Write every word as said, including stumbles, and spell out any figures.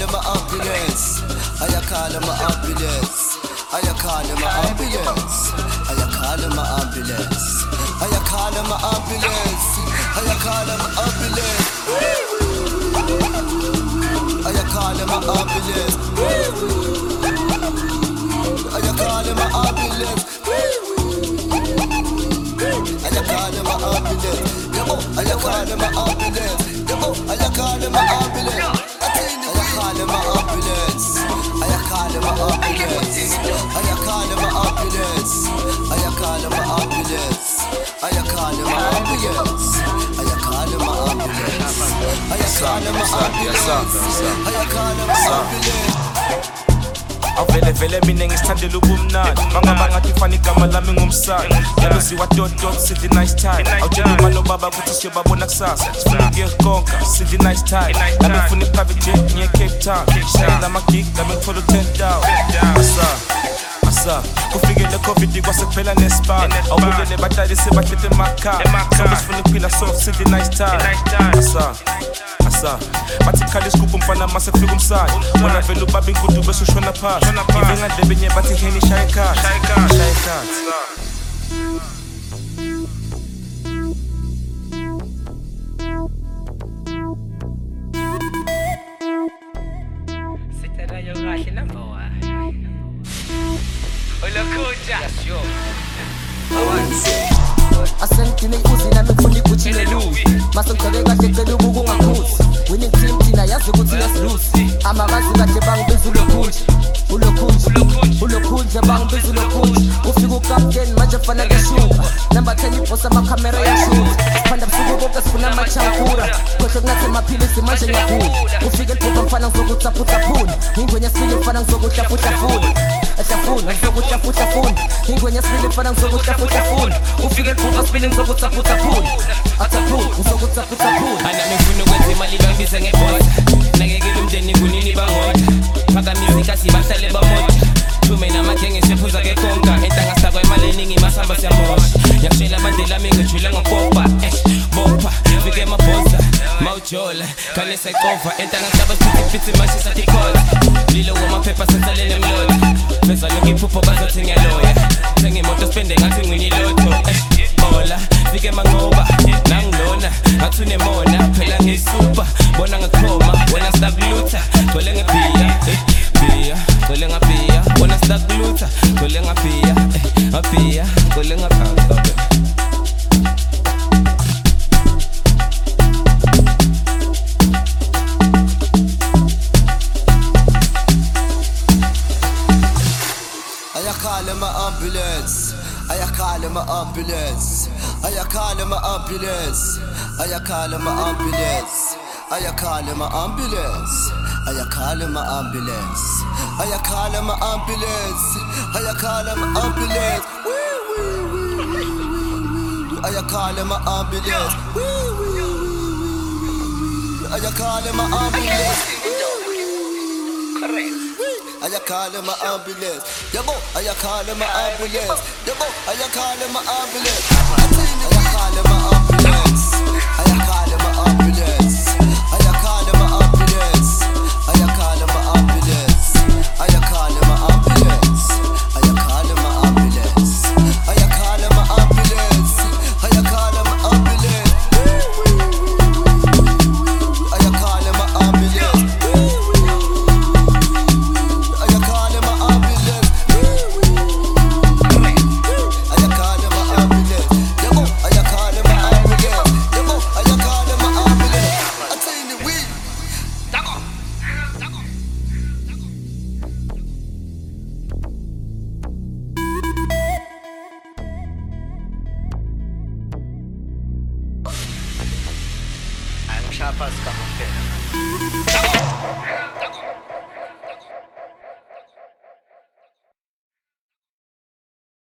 him an ambulance. I call him an ambulance. I call him an ambulance. I call him an ambulance. I call him an ambulance. I call him an ambulance. I call him an ambulance. I call him an ambulance. I call him an ambulance. I call him an ambulance. I call him an ambulance. I call him an ambulance. I call him an ambulance. I call him an ambulance. I call him an ambulance. I call him an ambulance. I call him an ambulance. I call him an ambulance. I call him an ambulance. Avele vele mina ngisthandela ubumnandi Bangabanga tifani igama lami ngumsana Yaluziwa dot dot sithi nice time Awutshela uma nobaba ukuthi siyobabona kusasa Sifuna ukuyekonka sithi nice time Nami ngifuna i-private jet ngiye Cape Town Shayela ama-gig nami ngithola u-ten down Asa Asa kufikele covid kwasekuphela nespan Awubukele badali sebahlete emakhaya Sonke sifuna ukuphila soft sithi nice time Asa Asa bathi khala isigubhu mfana mase kufika umsana Wona vele ubaba inkudu bese ushona phansi Ngive ngadlebe nye bathi heni shaya ikhathi Shaya ikhathi Sitarayo kahle number one Olokuja Yo Asentine ikuzi nami ngifuna iguthi neluzi Mase ngicele kahle cela ubuku ungakhuzi Winning team thina yazi ukuthi yasilose Amakazi kahle bangibiza ulokhunje Ulokhunje Ulokhunje bangibiza ulokhunje Ufika ukapteni manje fana kuyashuka Number ten ibosa amakhamera yashuta Siphanda busuku bonke sifuna amachankura Khohle kungathi amaphilisi manje ngiyagula Ufika elibhuka mfana ngizokuthaphuthapuna Ingwenya sibili mfana ngizokuhlafuhlafuna Ehlafuna ngizokuhlafuhlafuna Ingwenya sibili mfana ngizokuhlafuhlafuna Ufika elibhuka sibili ngizokuthaphuthapuna Athaphuna ngizokuthaphuthapuna Ana ngifuna ukwenza imali bangibise ngeboda Nakekela umndeni kunini bangoda Phakamisa ikasi bahlale bamoda Thume namagenge sephuza ke konka Entanga sakwa imali eningi masamba siyamosha Yakushela bandela mingi ngijula ngopopa Eh, bopa, fike mabosa Mawujola, kane sayikova Entanga saba sithi fithi manje sathi khola Lilo wamaphepha sensalele mloda Feza lonke iphupho bazothi ngiyaloya Thenga imoto spende ngathi ngwini lotho Eh, hola, fike mangoba Nangilona, ngathi unemona Phela ngiyisupa, bona ngakhoma Wena staglutha, gcwele ngebiya Eh, biya, gcwele ngabiya Wena staglutha, gcwele ngabiya Eh, ngabiya, gcwele ngabiya I call him an ambulance. I call him an ambulance. I call him an ambulance. I call him an ambulance. I call him an ambulance. I call him an ambulance. I call him an ambulance. I call him an ambulance. I call him an ambulance. I call him an ambulance. I call him an ambulance. Yabo, I call him an ambulance. Yabo, I call him an ambulance. I call him an ambulance. I call him an ambulance. I call him an ambulance. I call him an ambulance. I call him an ambulance. I call him an ambulance. I call him an ambulance. I call him an ambulance. I call him an ambulance. Chapas ka mo.